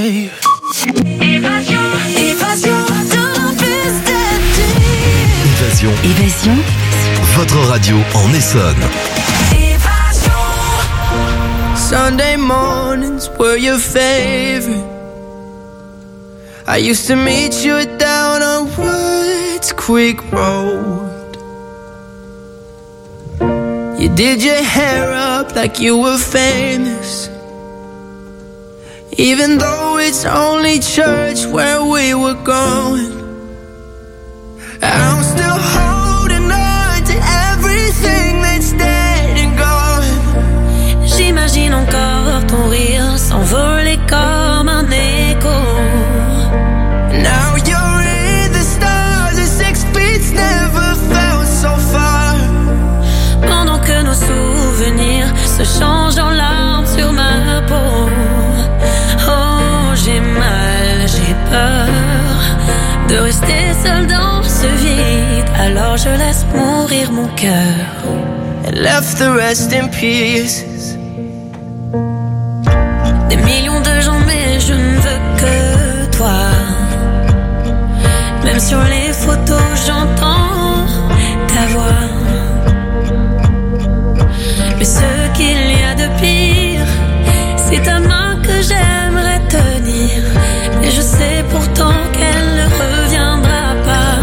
life. Évasion. Votre radio en Essonne. Sunday mornings were your favorite. I used to meet you down on Woods Creek Road. You did your hair up like you were famous, even though it's only church where we were going. I'm still holding on to everything that's dead and gone. J'imagine encore ton rire s'envoler comme un écho. Now you're in the stars and 6 feet never felt so far. Pendant que nos souvenirs se changent en larmes sur ma peau. Oh, j'ai mal, j'ai peur de rester seul dans ce vide. Alors je laisse mourir mon cœur. And left the rest in pieces. Des millions de gens mais je ne veux que toi. Même sur les photos j'entends ta voix. Mais ce qu'il y a de pire, c'est ta main que j'aimerais tenir. Et je sais pourtant qu'elle ne reviendra pas.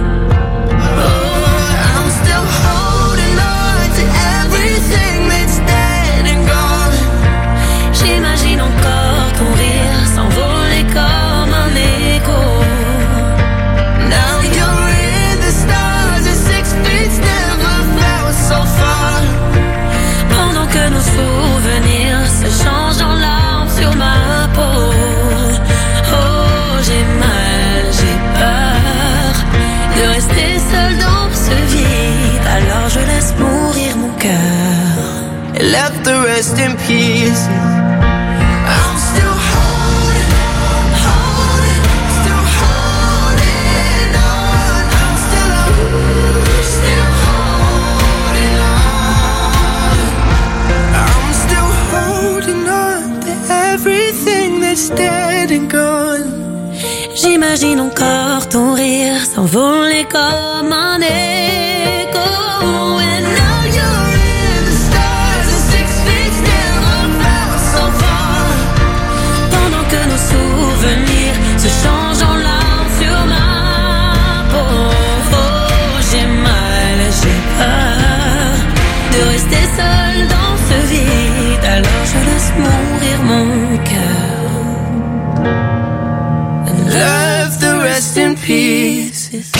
Oh, I'm still holding on to everything that's dead and gone. J'imagine encore ton rire s'envoler comme un écho. Now you're in the stars and 6 feet never felt so far. Pendant que nos souvenirs se changent en larmes sur ma peau. Oh, j'ai mal, j'ai peur de rester seul dans ce vide. Alors je laisse mourir mon cœur. And left the rest in pieces. I'm still holding on, still holding on. I'm still holding on. I'm still holding on to everything that's dead and gone. J'imagine encore ton rire s'envoler comme un écho. And now You're in the stars and 6 feet never felt so far. pendant que nos souvenirs se changent en larmes sur ma peau. Oh, j'ai mal, j'ai peur de rester seul dans ce vide. Alors je laisse mourir mon cœur. And Left the rest in pieces.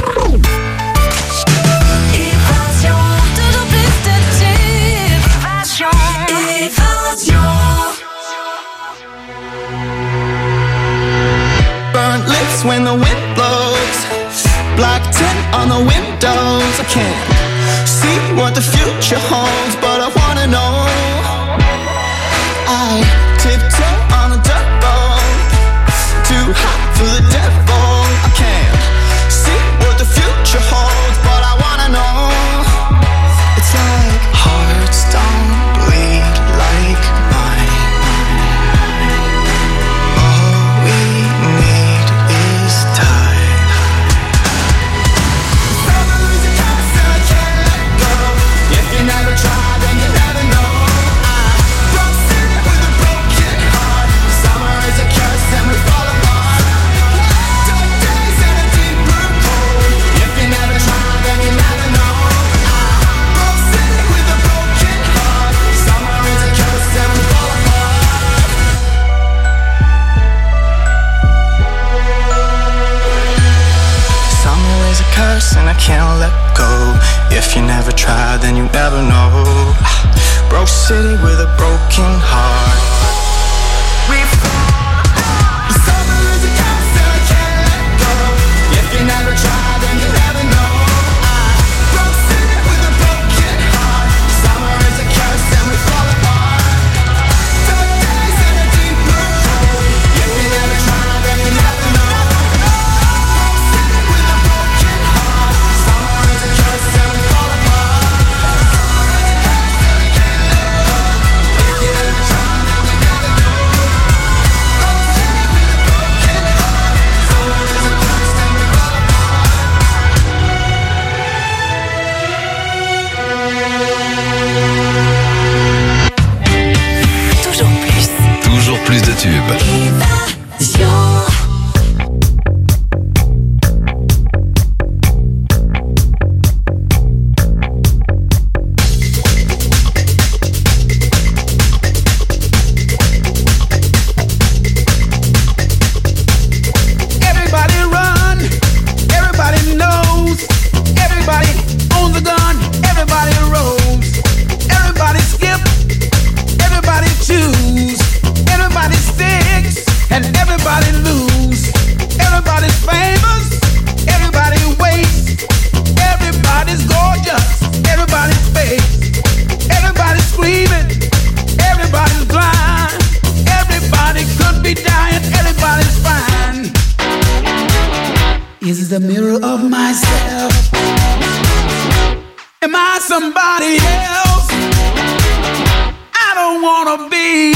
toujours plus de tubes. Burnt lips when the wind blows. Black tint on the windows. I can't see what the future holds, but I wanna know. I tiptoe on a dirt road. Too hot for the devil. I can't see what the future holds, but I wanna know. It's like hearts don't bleed like mine. All we need is time. Summer is a curse and I can't let go. If you never try, then you never know. I broke city with a broken heart. Summer is a curse and we fall apart. Dark days and a deep blue cold. If you never try, then you never know. I broke city with a broken heart. Summer is a curse and we fall apart. Summer is a curse and I can't let go. If you never try, then you never know. Broke city with a broken heart. Summer is a curse and I can't let go. If you never try, then you never know. Broke city with a broken heart. Summer is a curse and we fall apart. Dark days and a deep blue cold. If you never try, then you never know. Broke city with a broken heart. Summer is a curse and we fall apart. Summer is a curse and I can't let go. If you never the mirror of myself. Am I somebody else? I don't wanna be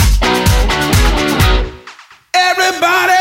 everybody.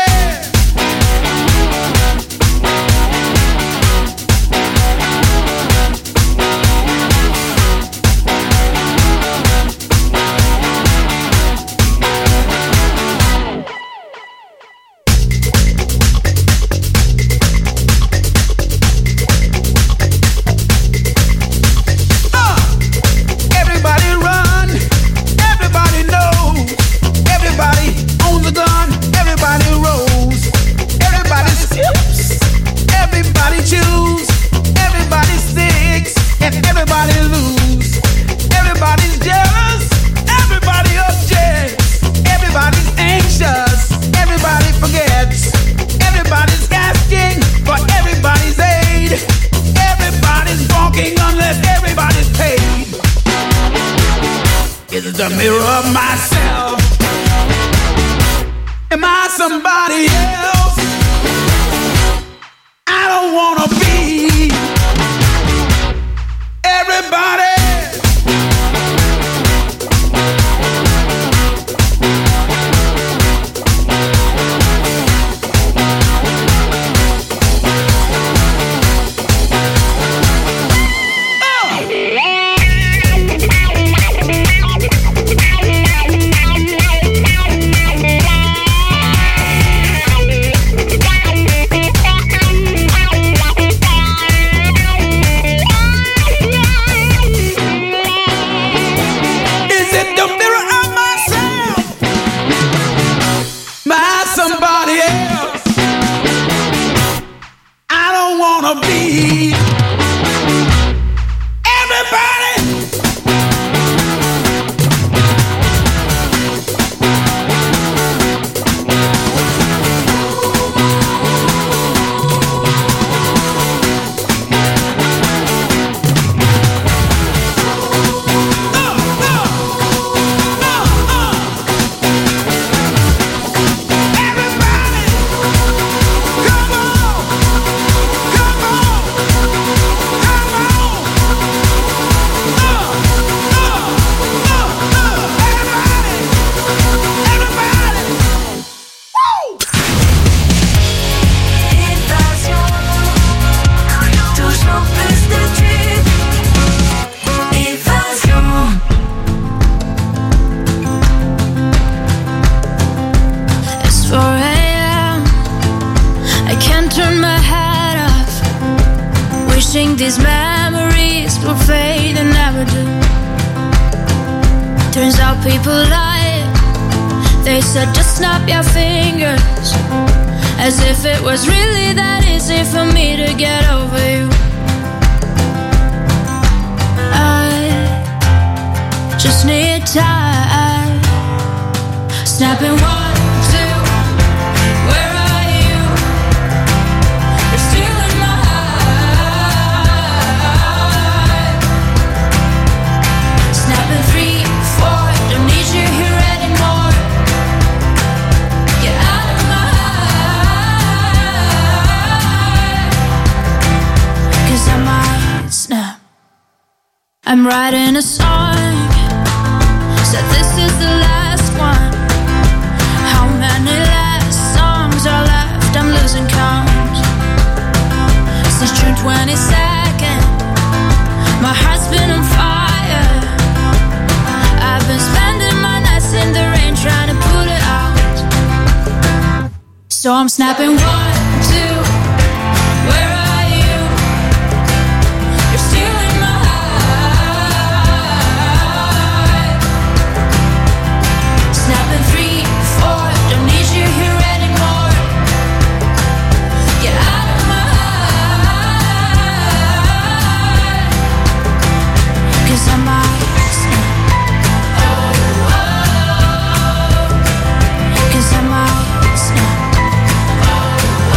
The mirror of myself. Am I somebody else? I don't wanna be everybody. These memories will fade and never do. Turns out people lie. They said just snap your fingers, as if it was really that easy for me to get over you. I just need time. Snapping 1, 2. Where are you? You're still in my heart. Snapping 3, 4. Don't need you here anymore. Get out of my heart. 'Cause I might snap. I'm writing a song. Said this is the last one. How many last songs are left? I'm losing count. Since June 22nd, my heart's been on fire. I've been spending my nights in the rain trying to put it out. So I'm snapping 1, 2. Where are you? You're still in my heart. Snapping 3, 4. Don't need you here anymore. Get out of my heart. 'Cause I might snap. Oh, oh. 'Cause I might snap. Oh,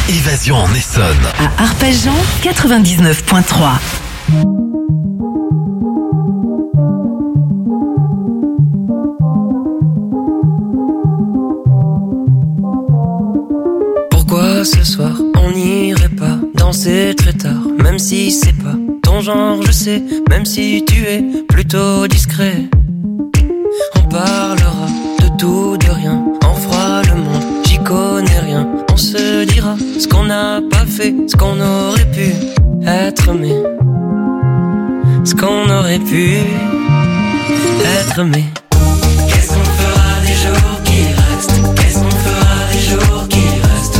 Évasion en Essonne. À Arpajon, 99.3. Pourquoi ce soir on n'irait pas danser très tard, même si c'est pas ton genre, je sais, même si tu es plutôt discret. On parlera de tout, de rien, on fera le monde, j'y connais rien. On se dira ce qu'on n'a pas fait, ce qu'on aurait pu être aimé, ce qu'on aurait pu être aimé. Qu'est-ce qu'on fera des jours qui restent? Qu'est-ce qu'on fera des jours qui restent?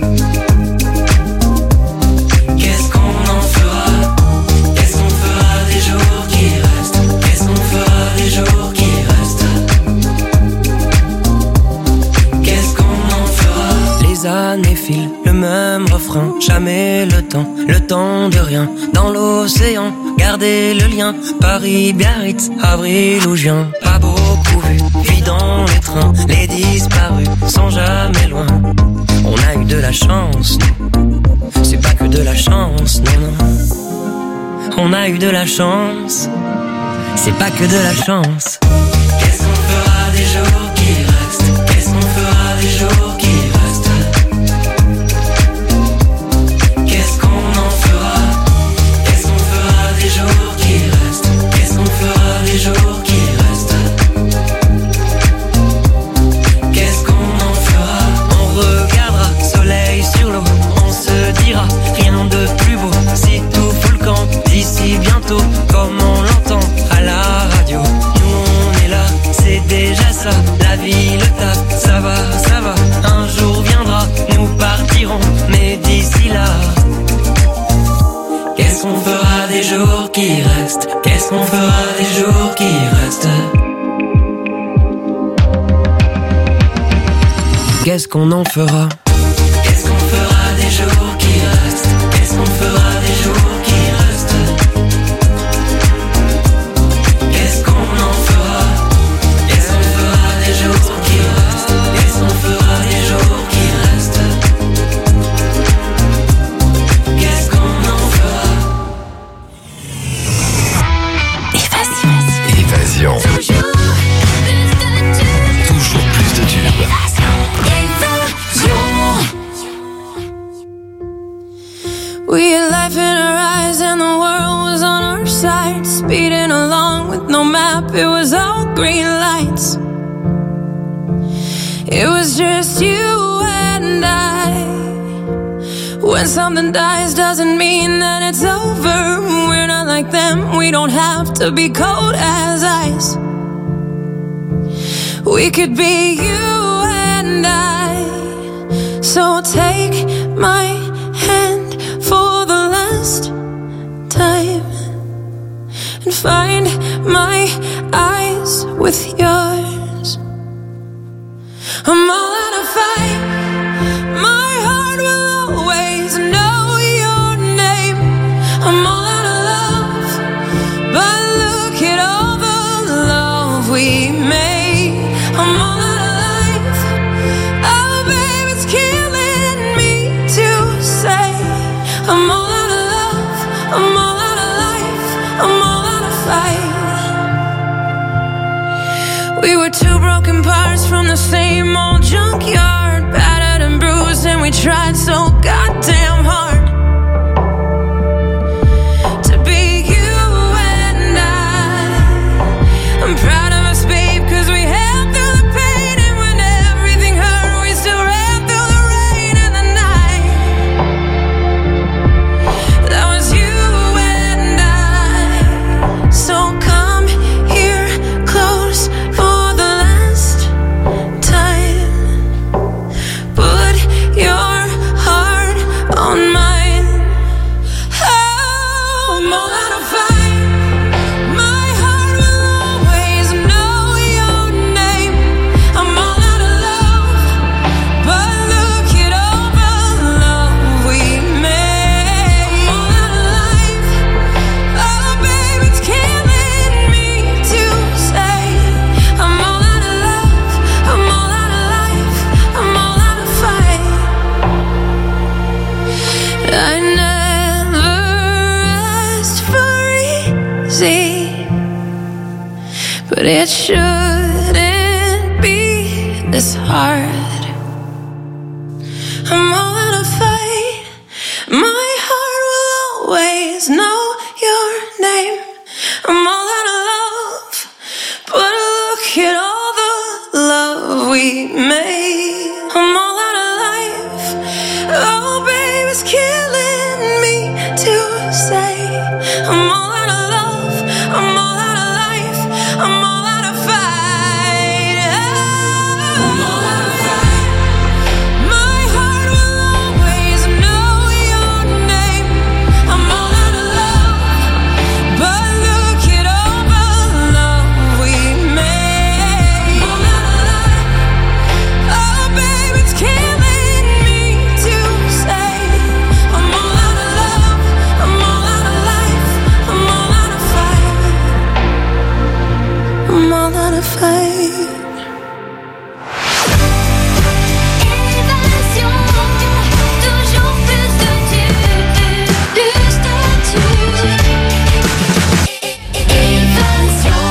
Qu'est-ce qu'on en fera? Qu'est-ce qu'on fera des jours qui restent? Qu'est-ce qu'on fera des jours qui restent? Qu'est-ce qu'on en fera? Les années filent, le même refrain, jamais le temps de rien. Dans l'océan, garder le lien, Paris, Biarritz, avril ou juin. Pas beaucoup vu, puis dans les trains, les disparus sont jamais loin. On a eu de la chance, nous. C'est pas que de la chance, non, non. On a eu de la chance, c'est pas que de la chance. Qu'est-ce qu'on fera des jours qui restent? Qu'est-ce qu'on fera des jours qui restent? Qu'est-ce qu'on en fera? Qu'est-ce qu'on fera des jours qui restent? Qu'est-ce qu'on fera des jours qui restent? Qu'est-ce qu'on en fera? On regardera soleil sur l'eau, on se dira rien de plus beau. Si tout fout le camp d'ici bientôt, comme on l'entend à la radio. Nous on est là, c'est déjà ça. La vie, le taf, ça va, ça va. Un jour viendra, nous partirons, mais d'ici là, qu'est-ce qu'on fera des jours qui restent? Qu'est-ce qu'on fera des jours qui restent? Qu'est-ce qu'on en fera? Qu'est-ce qu'on fera des jours qui restent? Qu'est-ce qu'on fera des jours qui restent? Qu'est-ce qu'on en fera? Qu'est-ce qu'on fera des jours qui restent? Qu'est-ce qu'on fera des jours qui restent? Qu'est-ce qu'on en fera? Évasion. Toujours plus de tubes. We had life in our eyes and the world was on our side. Speeding along with no map, it was all green lights. It was just you and I. When something dies doesn't mean that it's over. We're not like them, we don't have to be cold as ice. We could be you and I. So take my hand for the last time and find my eyes with yours. I'm all out of fight. My heart will always know your name. I'm all out of love, but look at all the love we made. I'm all out of life. Oh, babe, it's killing me to say. I'm all out of love. I'm all out of life. I'm all out of fight. We were two broken parts from the same old junkyard, battered and bruised, and we tried so goddamn hard to be you and I'm proud of us, babe, 'cause we held through the pain, and when everything hurt, we still ran through the rain and the night. That was you and I. So come here close for the but it shouldn't be this hard. I'm all out of fight. My heart will always know your name. I'm all out of love, but look at all the love we made. I'm all out of life. Oh, baby, it's killing me to say. I'm all out of love. I'm all out of life. I'm all out of fight. I'm all out of fight. My heart will always know your name. I'm all out of love, but look at all the love we made. I'm all out of life. Oh, baby, it's killing me to say. I'm all out of love. I'm all out of life. I'm all out of fight. I'm all out of fight. Évasion, toujours plus de Évasion.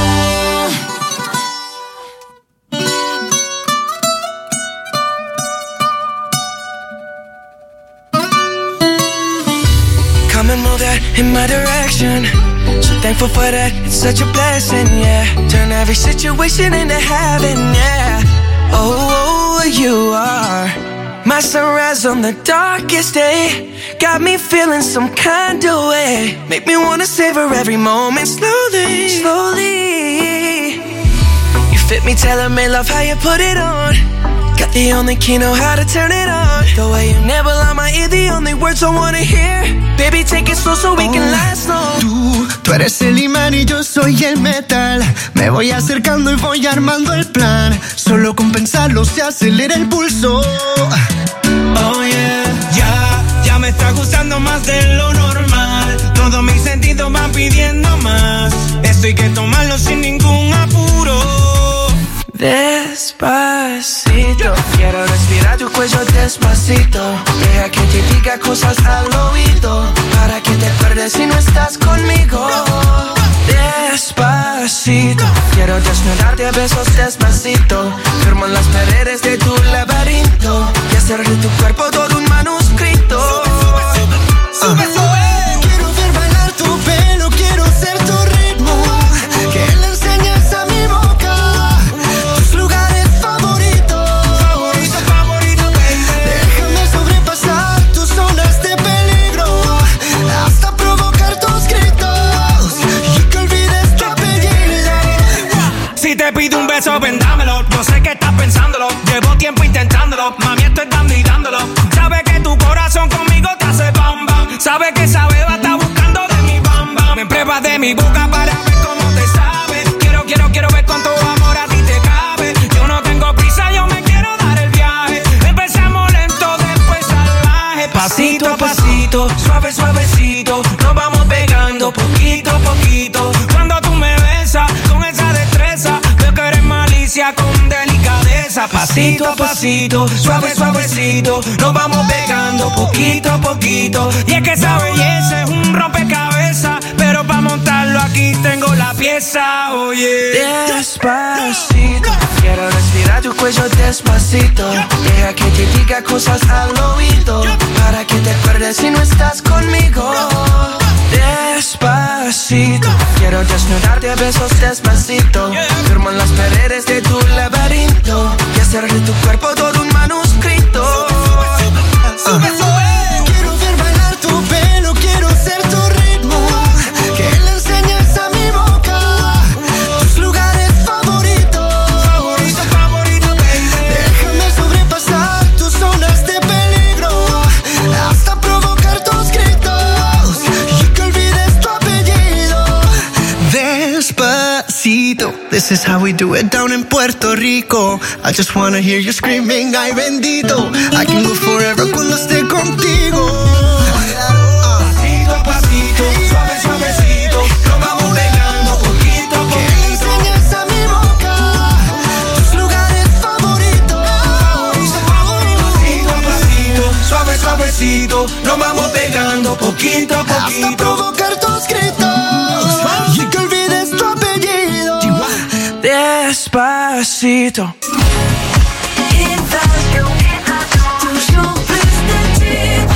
Come and move that in my direction. So thankful for that, it's such a blessing, yeah. Turn every situation into heaven, yeah. Oh, you are my sunrise on the darkest day. Got me feeling some kind of way. Make me wanna savor every moment slowly, slowly. You fit me, tailor-made, love how you put it on. Got the only key, know how to turn it on. The way you never lie my ear, the only words I wanna hear. Baby, take it slow so we can last long. Tú eres el imán y yo soy el metal. Me voy acercando y voy armando el plan. Solo con pensarlo se acelera el pulso. Oh yeah, ya me está gustando más de lo normal. Todos mis sentidos van pidiendo más. Esto hay que tomarlo sin ningún apuro. Despacito, quiero respirar tu cuello despacito. Deja que te diga cosas al oído, para que te acuerdes si no estás conmigo. Despacito, quiero desnudarte a besos despacito. Firmo en las paredes de tu laberinto y hacer de tu cuerpo todo un manuscrito. Sube, sube. Quiero ver bailar tu pelo, quiero ser tu ritmo. Que le enseñes a mi boca tus lugares favoritos. Favorito, baby. Déjame sobrepasar tus zonas de peligro, hasta provocar tus gritos y que olvides tu apellido. Si te pido un beso, ven dámelo. Yo sé que estás pensándolo. Llevo tiempo intentándolo. Mami, estoy dando y dándolo. Sabes que tu corazón conmigo te hace bam bam. Sabes que esa beba está buscando de mi bam bam. Me pruebas de mi boca para ver cómo te sabe. Quiero ver cuánto amor a ti te cabe. Yo no tengo prisa, yo me quiero dar el viaje. Empezamos lento, después salvaje. Pasito a pasito, suave, suavecito. Nos vamos pegando poquito a poquito. Cuando tú me besas con esa destreza, veo que eres malicia con delicadeza. Pasito a pasito, suave, suavecito. Nos vamos pegando poquito a poquito. Y es que esa belleza es un rompecabezas, pero para montarlo aquí tengo la pieza, oye. Despacito, quiero respirar tu cuello despacito. Deja que te diga cosas al oído, para que te acuerdes si no estás conmigo. Despacito, quiero desnudarte a besos despacito. Firmo en las paredes de tu laberinto y hacer de tu cuerpo todo un manuscrito. Sube, sube. Quiero ver bailar tu pelo, quiero ser tu ritmo. Que le enseñes a mi boca tus lugares favoritos. Favorito, baby. Déjame sobrepasar tus zonas de peligro, hasta provocar tus gritos y que olvides tu apellido. Despacito, this is how we do it down in Puerto Rico. I just wanna hear you screaming, ay bendito. I can go forever cuando esté contigo. Pasito a pasito, suave, suavecito. Nos vamos pegando poquito a Que le poquito. enseñes a mi boca tus lugares favoritos. Pasito a pasito, suave, suavecito. Nos vamos pegando poquito a Hasta poquito. provocar tus gritos y que olvides tu apellido. Despacito. Évasion, toujours plus de tubes.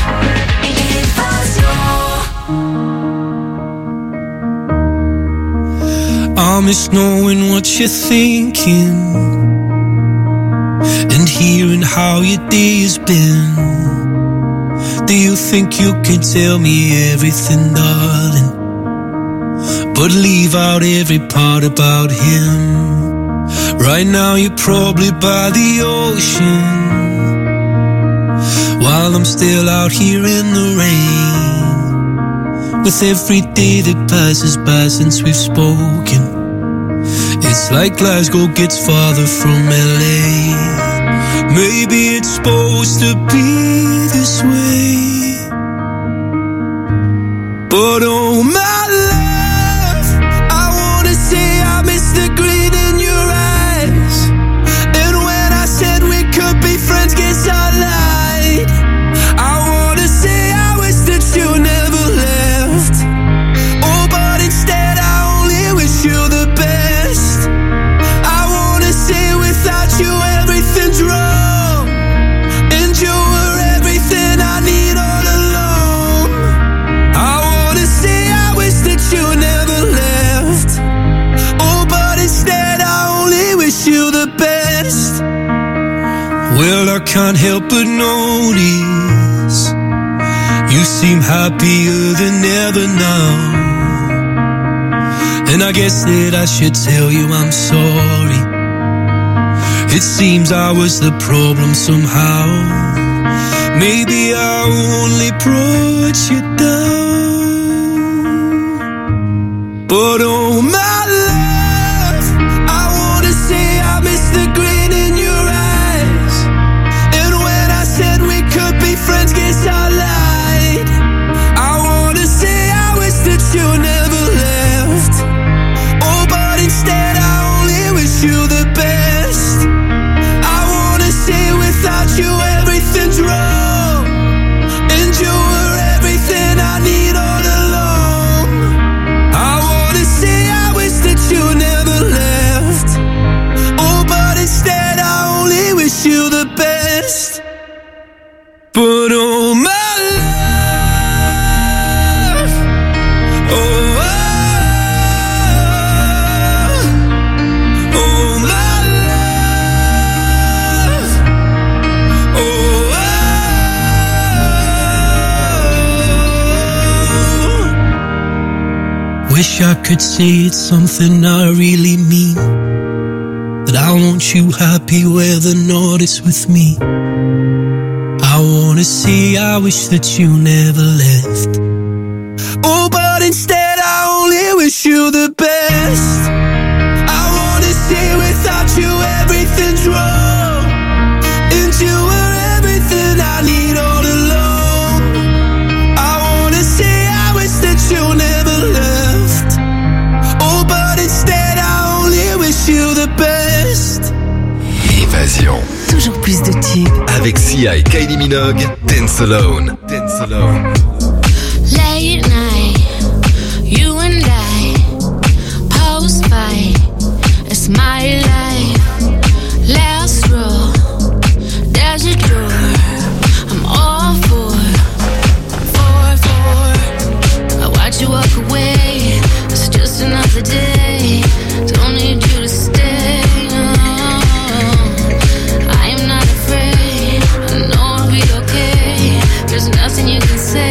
Évasion. I miss knowing what you're thinking and hearing how your day has been. Do you think you can tell me everything, darling, but leave out every part about him? Right now you're probably by the ocean, while I'm still out here in the rain. With every day that passes by since we've spoken, it's like Glasgow gets farther from LA. Maybe it's supposed to be this way, but oh my love, I wanna say I miss the green in your eyes. And when I said we could be friends, guess I lied. I wanna say I wish that you never left. Oh, but instead I only wish you the best. I wanna say without you everything's wrong, and you were everything I need all along. I wanna say I wish that you never left. Oh, but instead I only wish you the best. Well, I can't help but notice you seem happier than ever now, and I guess that I should tell you I'm sorry. It seems I was the problem somehow. Maybe I only brought you down, but oh my love, I wanna say I miss the green in your eyes. And when I said we could be friends, guess I lied. I wanna say I wish that you never left. Oh, but instead I only wish you the best. I wanna say without you everything's wrong, and you were everything I need all along. I wanna say I wish that you never left. Oh, but instead I only wish you the best. But oh my love, oh, oh my love, oh, wish I could say it's something I really mean, that I want you happy where the north is with me. I wanna say I wish that you never left. Oh, but instead I only wish you the best. I wanna say without you everything's wrong, and you were everything I need all along. I wanna say I wish that you never left. Oh, but instead I only wish you the best. Évasion. Toujours plus de tubes. Avec Sia et Kylie Minogue, Dance Alone. Dance Alone. Late night, you and I, post-fight, it's my life. Last row, there's a door, I'm all for. I watch you walk away, it's just another day, don't need you to stay. I am not afraid, I know I'll be okay, there's nothing you can say.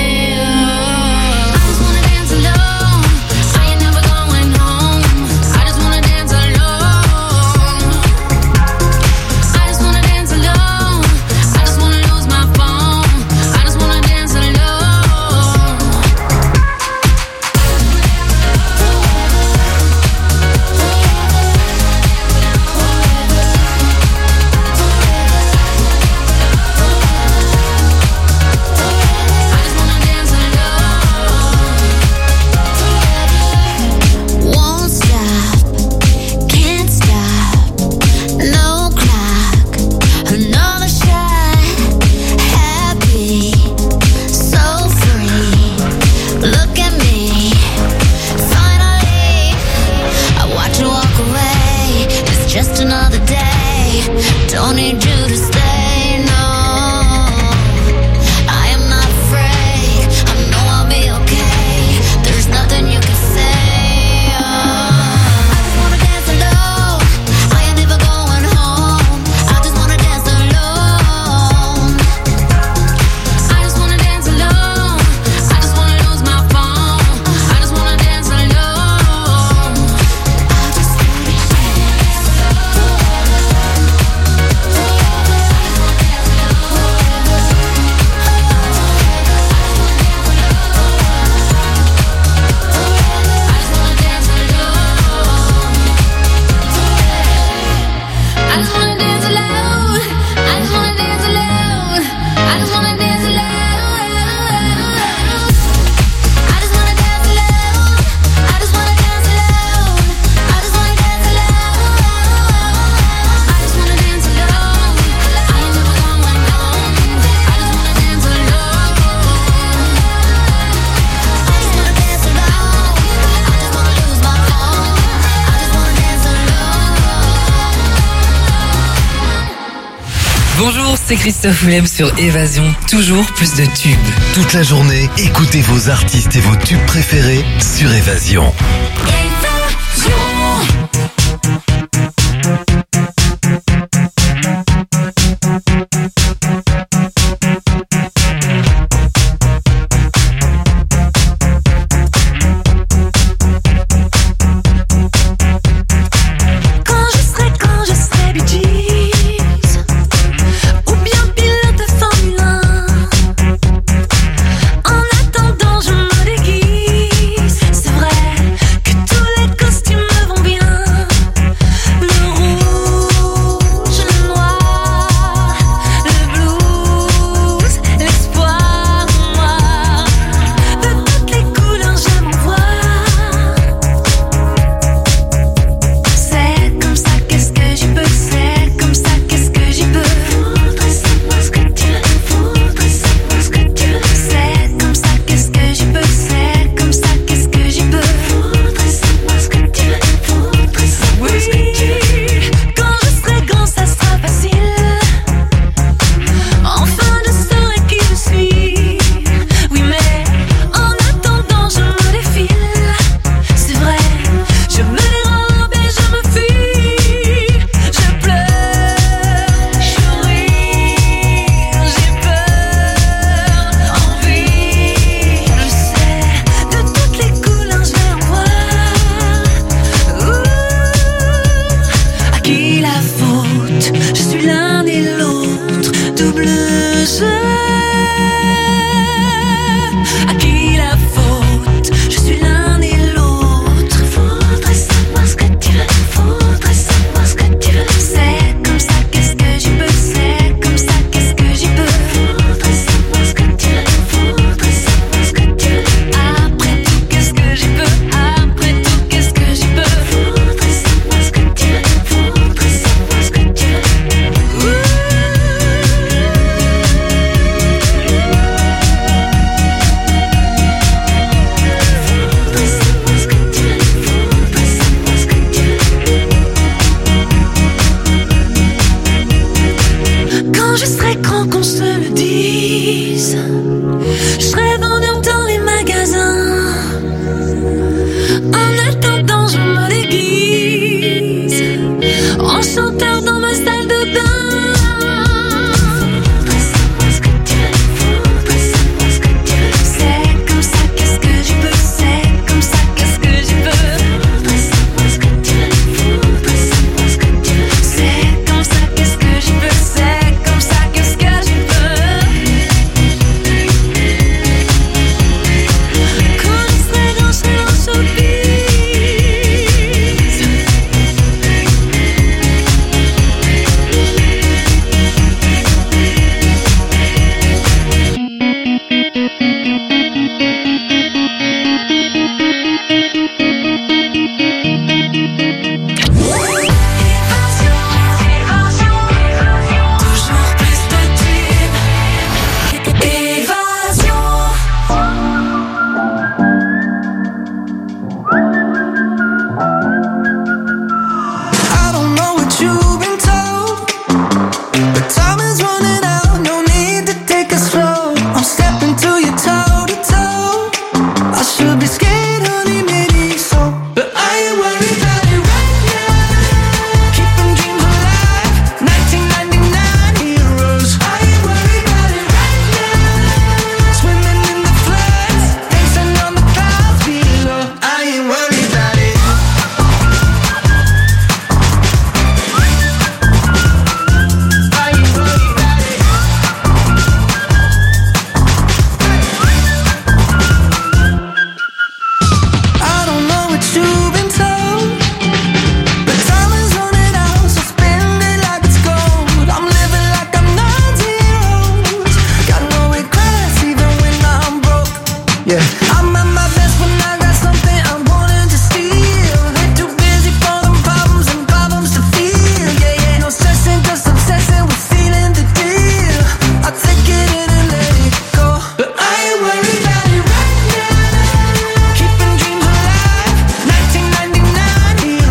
I just wanna dance alone, I ain't never going home. I just wanna dance alone, c'est Christophe Willem sur Évasion. Toujours plus de tubes. Toute la journée, écoutez vos artistes et vos tubes préférés sur Évasion.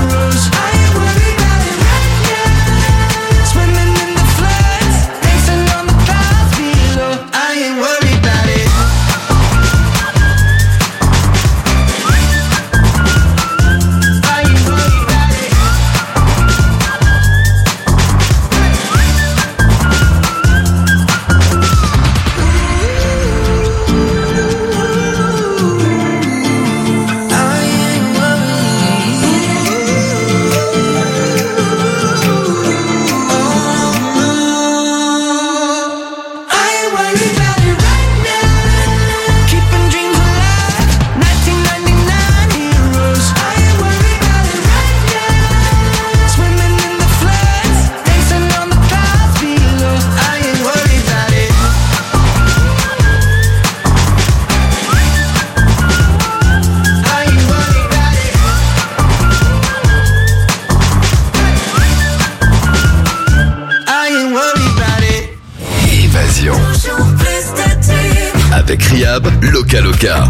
Dancing Avec Riab, Loca Loca.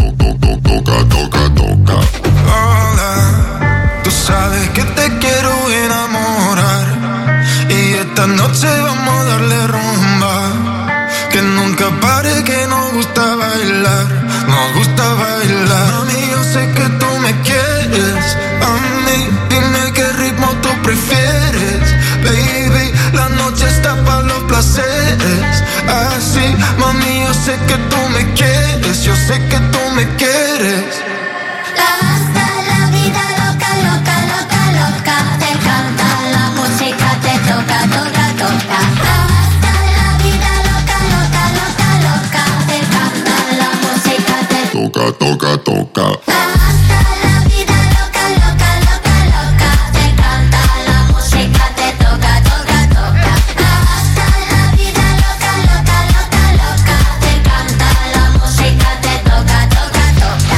Hola, tú sabes que te quiero enamorar y esta noche vamos a darle rumba. Que nunca pare, que nos gusta bailar, nos gusta bailar. Mami, yo sé que tú me quieres, a mí dime qué ritmo tú prefieres. Baby, la noche está para los placeres. Así, mami, yo sé que tú me quieres, yo sé que tú me quieres. Hasta la vida loca, loca, loca, loca. Te encanta la música, te toca, toca, toca. Hasta la vida loca, loca, loca, loca. Te encanta la música, te toca, toca, toca. hasta la vida loca, loca, loca, loca. Te encanta la música, te toca, toca, toca. Hasta la vida loca, loca, loca, loca. Te encanta la música, te toca, toca, toca.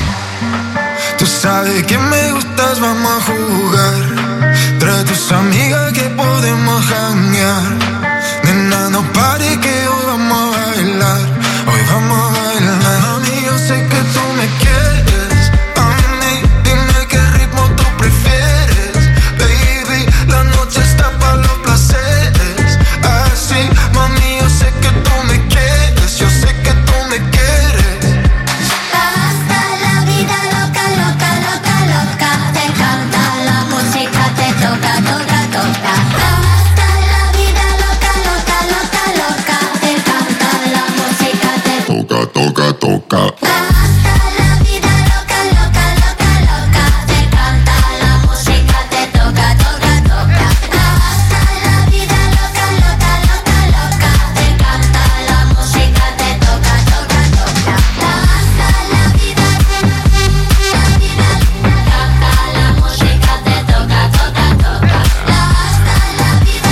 Tú sabes que me gustas, vamos a jugar. Trae tus amigas que podemos janguear. Nena, no pare que hoy vamos a bailar. Hoy vamos a bailar. Mami, yo sé que tú me quieres. A mí, dime qué ritmo tú prefieres. Baby, la noche está para los placeres. Así, mami, yo sé que tú me quieres. Yo sé que tú me quieres. Hasta la vida loca, loca, loca, loca. Te encanta la música, te toca, toca, toca. Hasta la vida loca, loca, loca, loca. Te encanta la música, te Toca, toca, toca. hasta la vida loca, loca, loca, loca. Te encanta la música, te toca, toca, toca. Hasta la vida loca, loca, loca, loca. Te encanta la música, te toca, toca, toca. Hasta la vida, la vida, canta la música, te toca, toca, toca. Hasta la vida,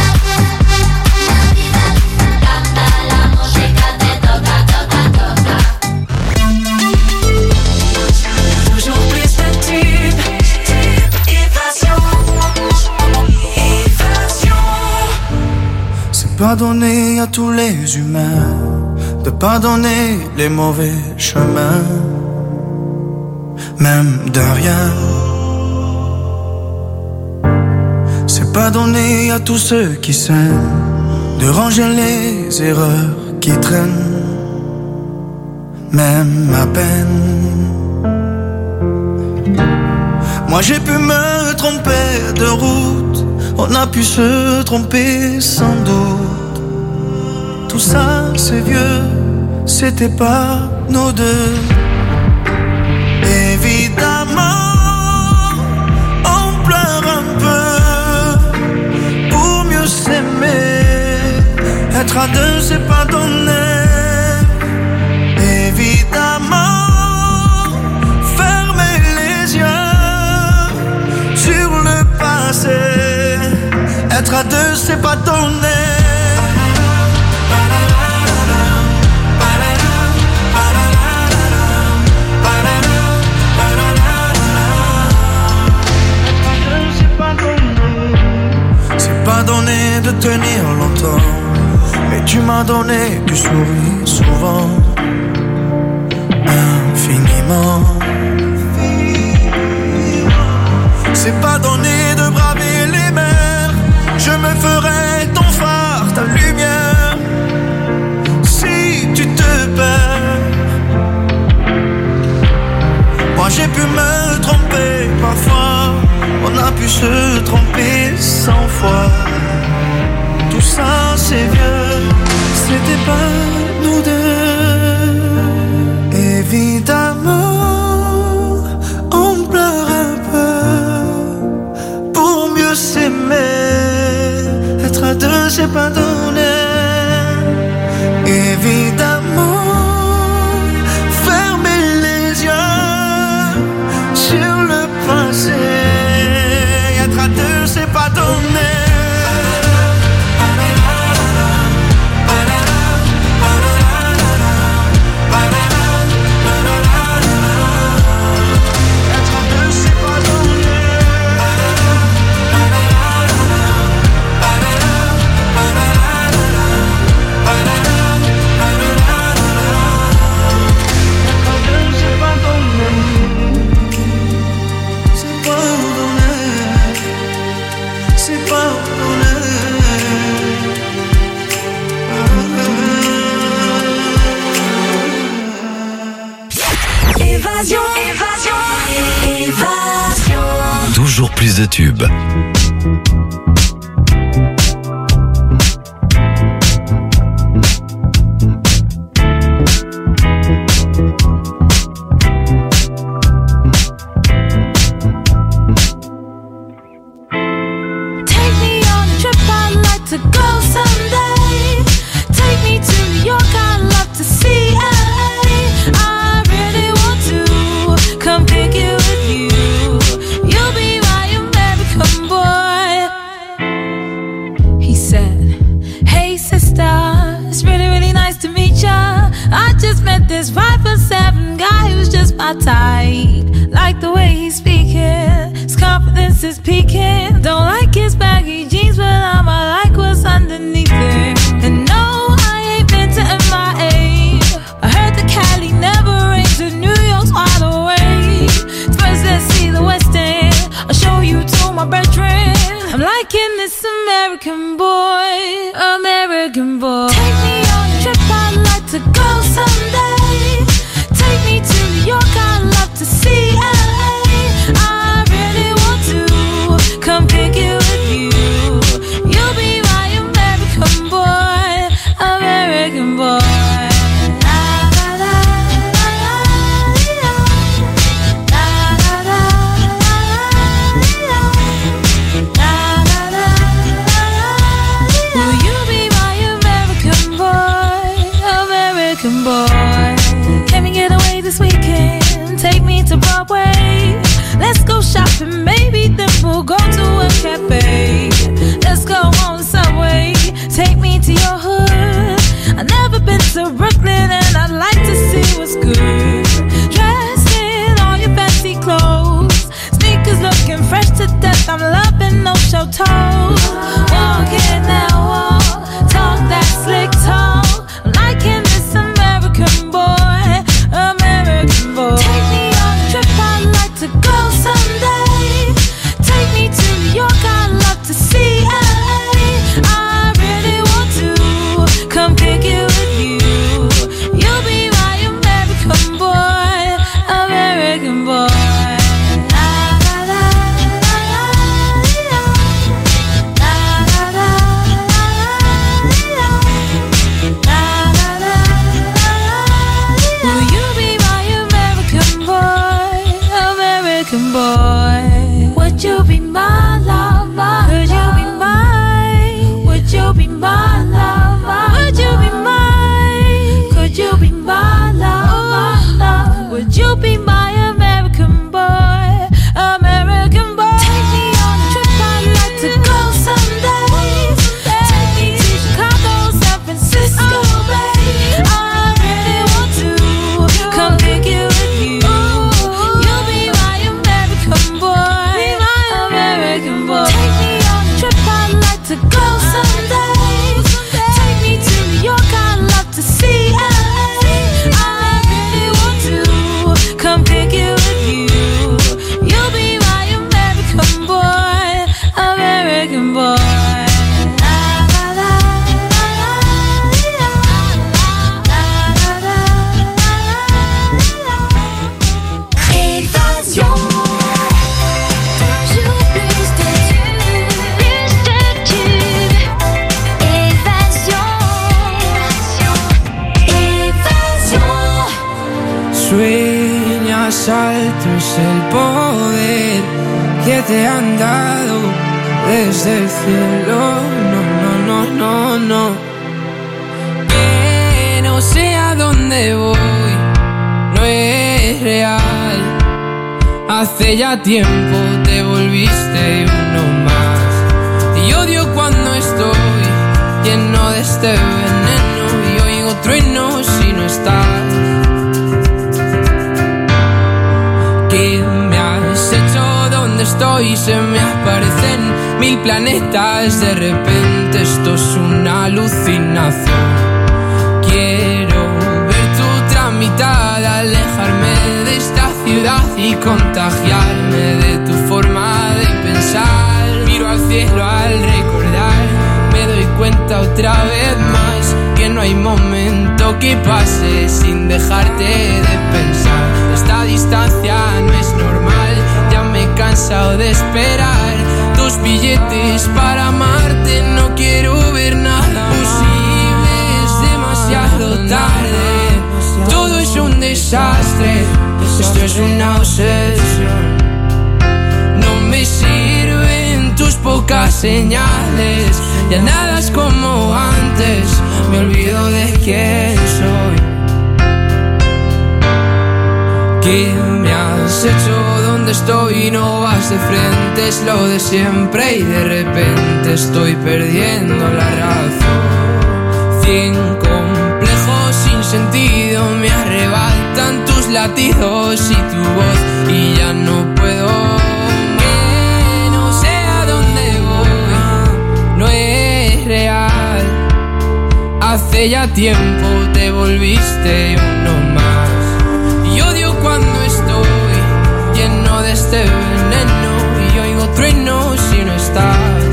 canta la música, te toca, toca, toca. Toujours plus de tubes. Évasion. C'est pardonner à tous les humains de pardonner les mauvais chemins, même de rien. C'est pardonner à tous ceux qui s'aiment de ranger les erreurs qui traînent, même à peine. Moi j'ai pu me tromper de route, on a pu se tromper sans doute. Tout ça c'est vieux, c'était pas nous deux. Évidemment, on pleure un peu pour mieux s'aimer. Être à deux c'est pas donné. Évidemment, fermer les yeux sur le passé. Être à deux c'est pas donné. C'est pas donné de tenir longtemps, mais tu m'as donné du sourire souvent, infiniment. C'est pas donné de braver les mers, je me ferai ton phare, ta lumière, si tu te perds. Moi j'ai pu me tromper parfois, on a pu se tromper 100 fois. Tout ça c'est vieux, c'était pas nous deux. Évidemment, on pleure un peu pour mieux s'aimer. Être à deux c'est pas donné. Évidemment, fermer les yeux sur le passé. Être à deux c'est pas donné. plus de tubes. To go someday, take me to New York, I'd love to see LA. I really want to come kick it with you. You'll be my American boy. He said, hey sister, it's really, really nice to meet ya. I just met this 5'7" guy who's just my type. Like the way he's speaking, his confidence is peaking. Don't like his baggy jeans, but I'ma like what's underneath it. And no, I ain't been to MIA. I heard that Cali never rains and New York's wide awake. First let's see the West End, I'll show you to my bedroom. I'm liking this American boy, American boy. Take me on a trip, I'd like to go someday. Take me to New York, I'd love to see LA. I really want to come kick it with you. You'll be my American boy, American boy. Will you be my American boy, American boy? Can we get away this weekend? Take me to Broadway. Let's go shopping, maybe then we'll go to a cafe. Let's go on the subway, take me to your hood. I've never been to Brooklyn and I'd like to see what's good. Dressed in all your fancy clothes, sneakers looking fresh to death. I'm loving no show toes. Walking that wall, talk that slick talk. I'm liking this American boy, American boy. Take me on a trip, I'd like to go someday. Take me to New York, I'd love to see LA. I really want to come kick it with you. You'll be my American boy, American boy. Will you be my American boy, American boy? Would you be my lover? Could you be mine? Would you be my lover? Would you be mine? Could you be my lover? Would you be my American boy, American boy? Take me on a trip, I'd like to go someday. Take me to Chicago, San Francisco, babe. I really want to come kick it with you. You'll be my American boy, American boy. Take me on a trip, I'd like to go someday. Take me to New York, I'd love to see LA. I really want to come kick it with you. You'll be my American boy, American boy. Évasion. Toujours plus de tubes. Évasion. Évasion. Sueñas alto es el poder que te han dado desde el cielo. No, no, no, no, no. Que no sé a dónde voy, no es real. Hace ya tiempo te volviste uno más. Y odio cuando estoy lleno de este veneno y oigo truenos si no estás. ¿Qué me has hecho? ¿Dónde estoy? Se me aparecen 1000 planetas. De repente esto es una alucinación. Quiero ver tu tramitar, alejarme de esta ciudad y contagiarme de tu forma de pensar. Miro al cielo al recordar, me doy cuenta otra vez más que no hay momento que pase sin dejarte de pensar. Esta distancia no es normal, ya me cansado de esperar tus billetes para amarte. No quiero ver nada posible, es demasiado tarde. Todo es un desastre, esto es una obsesión. No me sirven tus pocas señales, ya nada es como antes, me olvido de quién soy. ¿Qué me has hecho? ¿Dónde estoy? No vas de frente, es lo de siempre y de repente estoy perdiendo la razón. 100 complejos sin sentido me arrebatan tus latidos y tu voz y ya no puedo. Que no sé a dónde voy, no es real. Hace ya tiempo te volviste uno más. Y odio cuando estoy lleno de este veneno y oigo truenos si no estás.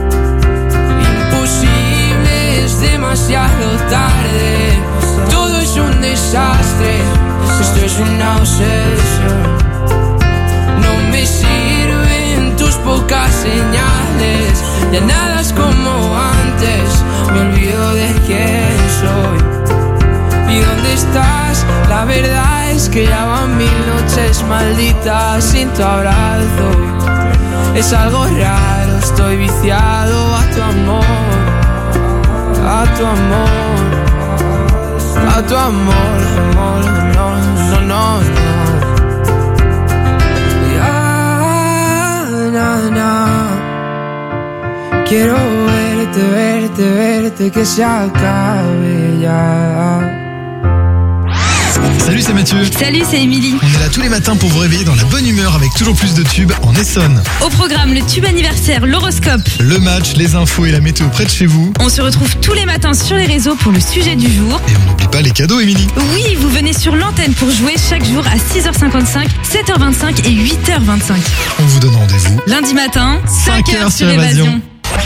Imposible, es demasiado tarde. Todo es un desastre, esto es una obsesión. No me sirven tus pocas señales, ya nada es como antes, me olvido de quién soy. ¿Y dónde estás? La verdad es que ya van 1000 noches malditas sin tu abrazo. Es algo raro, estoy viciado a tu amor, a tu amor, a tu amor, amor, no, no, no, no. Ya, na, na. Quiero verte, verte, verte, que se acabe ya. Salut, c'est Mathieu. Salut, c'est Émilie. On est là tous les matins pour vous réveiller dans la bonne humeur avec toujours plus de tubes en Essonne. Au programme, le tube anniversaire, l'horoscope, le match, les infos et la météo près de chez vous. On se retrouve tous les matins sur les réseaux pour le sujet du jour. Et on n'oublie pas les cadeaux, Émilie. Oui, vous venez sur l'antenne pour jouer chaque jour à 6h55, 7h25 et 8h25. On vous donne rendez-vous lundi matin, 5h sur Évasion.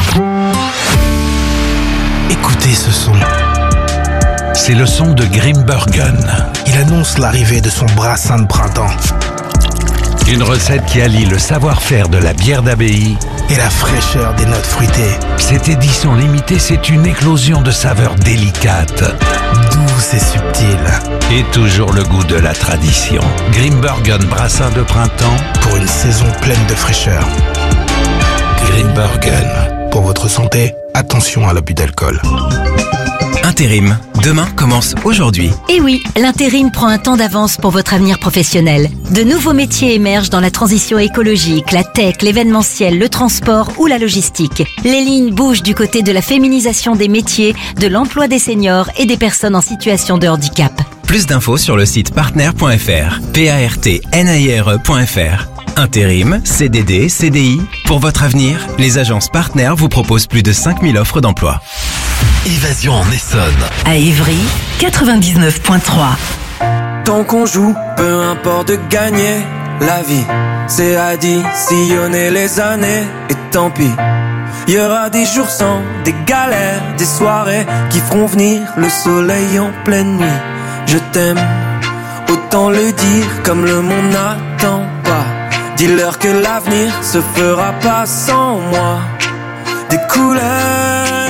Écoutez ce son. C'est le son de Grimbergen. Il annonce l'arrivée de son brassin de printemps. Une recette qui allie le savoir-faire de la bière d'abbaye et la fraîcheur des notes fruitées. Cette édition limitée, c'est une éclosion de saveurs délicates, douces et subtiles. Et toujours le goût de la tradition. Grimbergen brassin de printemps pour une saison pleine de fraîcheur. Grimbergen. Pour votre santé, attention à l'abus d'alcool. Intérim. Demain commence aujourd'hui. Et oui, l'intérim prend un temps d'avance pour votre avenir professionnel. De nouveaux métiers émergent dans la transition écologique, la tech, l'événementiel, le transport ou la logistique. Les lignes bougent du côté de la féminisation des métiers, de l'emploi des seniors et des personnes en situation de handicap. Plus d'infos sur le site partner.fr, partnaire.fr. Intérim, CDD, CDI. Pour votre avenir, les agences partenaires vous proposent plus de 5000 offres d'emploi. Évasion en Essonne. À Ivry, 99.3. Tant qu'on joue, peu importe de gagner. La vie, c'est additionner les années. Et tant pis, il y aura des jours sans, des galères, des soirées qui feront venir le soleil en pleine nuit. Je t'aime, autant le dire comme le monde n'attend pas. Dis-leur que l'avenir se fera pas sans moi. Des couleurs,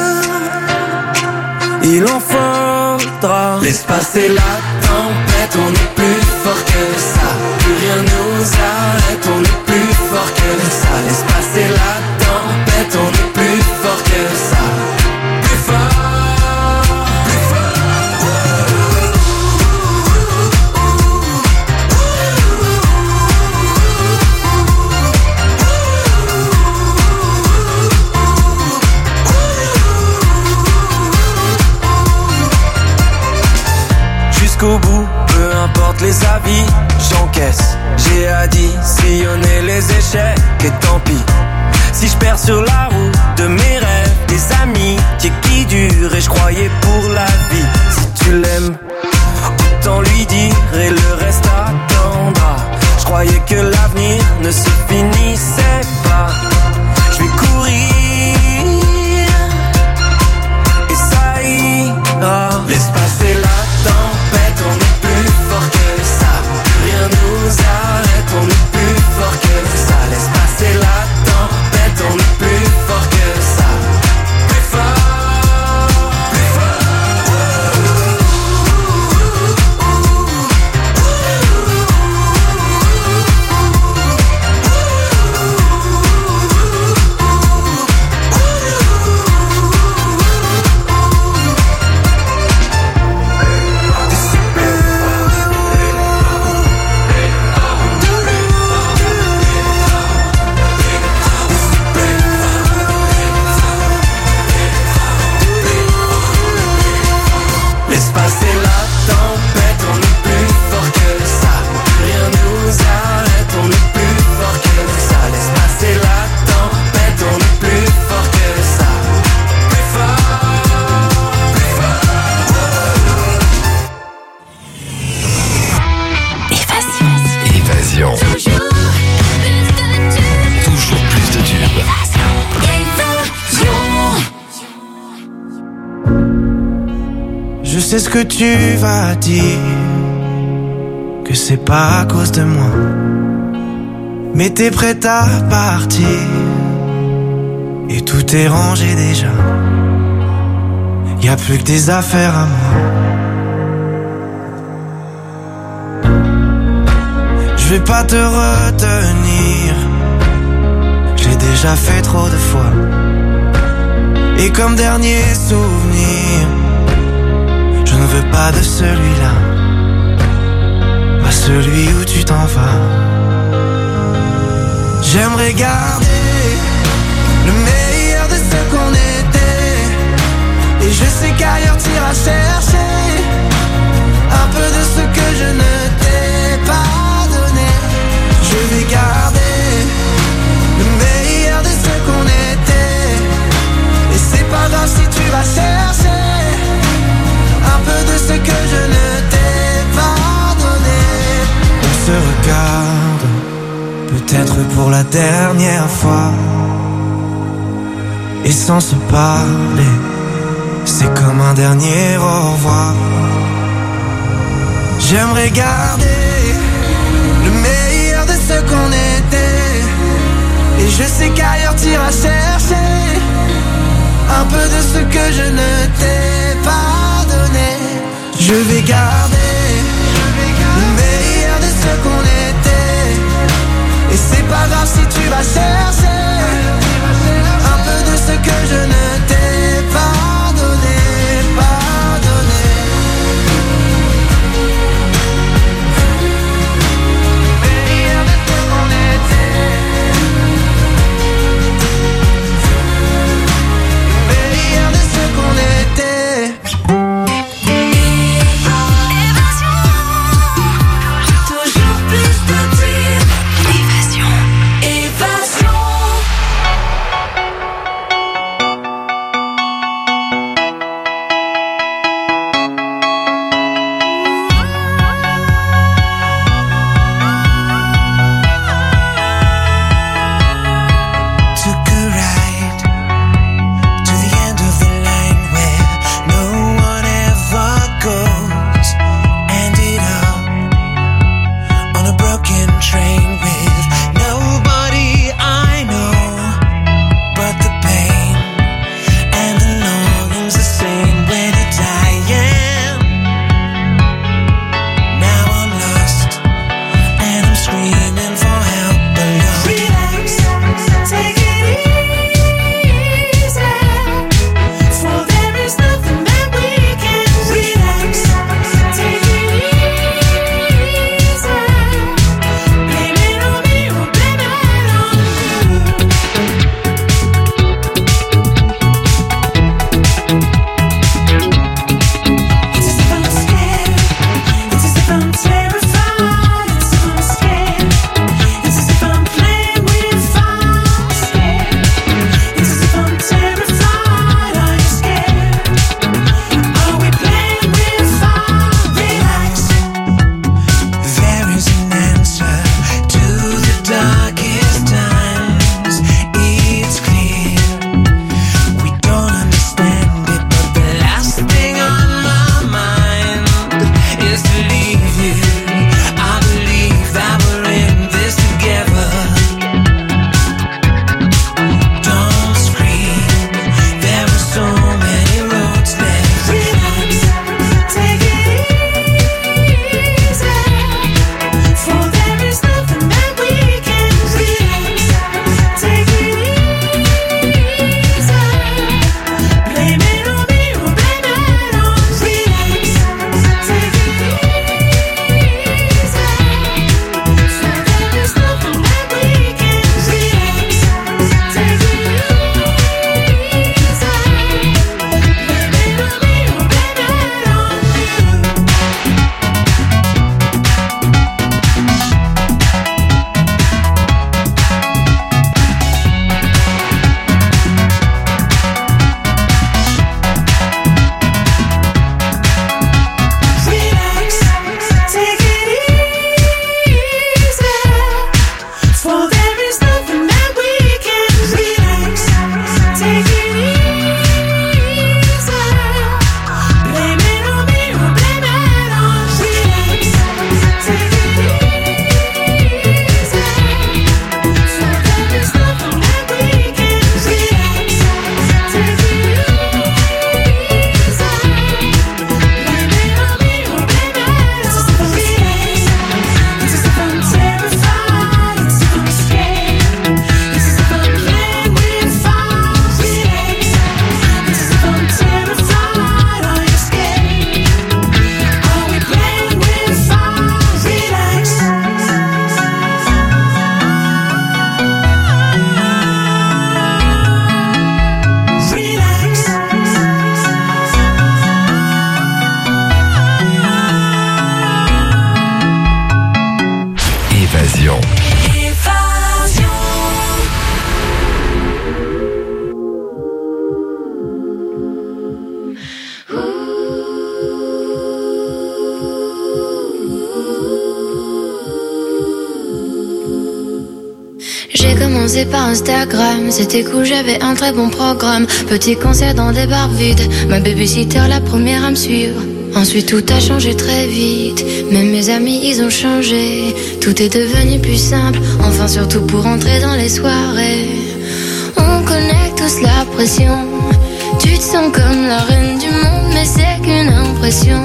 il en faudra. Laisse passer la tempête, on est plus fort que ça. Plus rien nous arrête, on est plus fort que ça. Laisse passer la tempête, on est plus fort que ça. Plus fort, plus fort. Jusqu'au bout, peu importe les avis, j'encaisse. J'ai additionné les échecs et tant pis. Si je perds sur la route de mes rêves, des amis qui durent et je croyais pour la vie. Si tu l'aimes, autant lui dire et le reste attendra. Je croyais que l'avenir ne se finissait pas. Je vais courir et ça ira. Laisse passer la tempête, on est plus fort que ça. Rien nous arrête, on est plus fort que ça. Laisse passer la tempête, on est plus fort que ça. Rien nous arrête, on est plus fort que ça. Laisse passer la tempête, on est plus fort que ça. Plus fort, plus Évasion. fort. Toujours plus de tubes. Je sais ce que tu vas dire, que c'est pas à cause de moi, mais t'es prête à partir, et tout est rangé déjà. Y'a plus que des affaires à moi. Je vais pas te retenir, j'ai déjà fait trop de fois. Et comme dernier souvenir, je ne veux pas de celui-là, pas celui où tu t'en vas. J'aimerais garder le meilleur de ce qu'on était, et je sais qu'ailleurs t'iras chercher un peu de ce que je ne t'ai pas donné. Je vais garder le meilleur de ce qu'on était, et c'est pas grave si tu vas chercher un peu de ce que je ne t'ai pas donné. On se regarde, peut-être pour la dernière fois, et sans se parler, c'est comme un dernier au revoir. J'aimerais garder le meilleur de ce qu'on était, et je sais qu'ailleurs t'iras chercher un peu de ce que je ne t'ai pas donné. Je vais garder le meilleur de ce qu'on était, et c'est pas grave si tu vas chercher un peu de ce que je ne t'ai pas donné, pas donné. Le meilleur de ce qu'on était, le meilleur de ce qu'on était. Toujours plus de tubes. Évasion. commencé par Instagram. C'était cool, j'avais un très bon programme. Petit concert dans des bars vides. Ma babysitter, la première à me suivre. Ensuite tout a changé très vite. Même mes amis ils ont changé. Tout est devenu plus simple. Enfin surtout pour entrer dans les soirées. On connaît tous la pression. Tu te sens comme la reine du monde, mais c'est qu'une impression.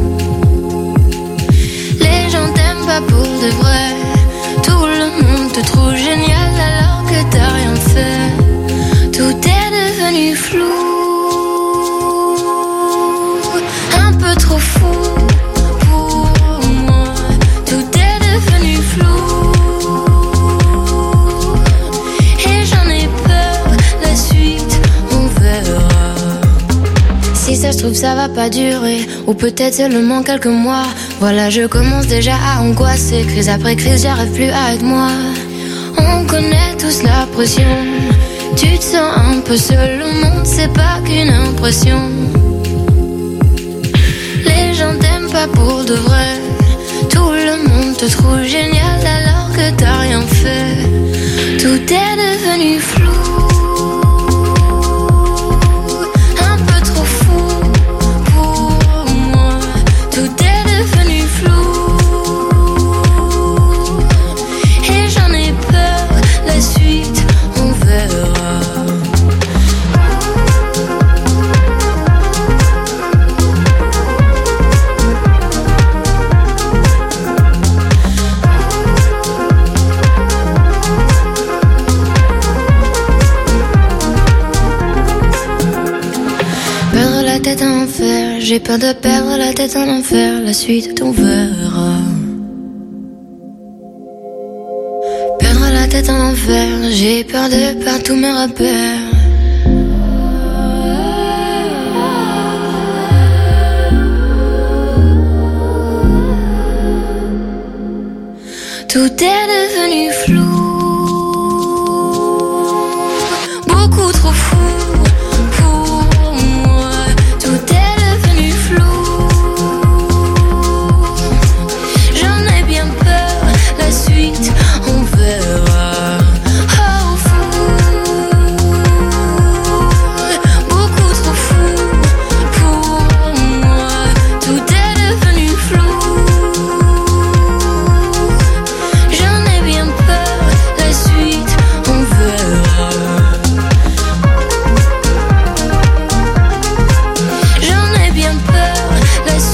Les gens t'aiment pas pour de vrai. Tout le monde te trouve génial alors que t'as rien fait. Tout est devenu flou. Un peu trop fou pour moi. Tout est devenu flou. Et j'en ai peur, la suite on verra. Si ça se trouve ça va pas durer. Ou peut-être seulement quelques mois. Voilà je commence déjà à angoisser. Crise après crise j'arrive plus à être moi. On connaît tous la pression. Tu te sens un peu seul au monde. C'est pas qu'une impression. Les gens t'aiment pas pour de vrai. Tout le monde te trouve génial alors que t'as rien fait. Tout est devenu flou. Un peu trop fou pour moi. Tout est devenu flou. Et j'en ai peur, la suite on verra. Tête en enfer, j'ai peur de perdre la tête en enfer. La suite on verra. Perdre la tête en enfer, j'ai peur de perdre tous mes repères. Tout est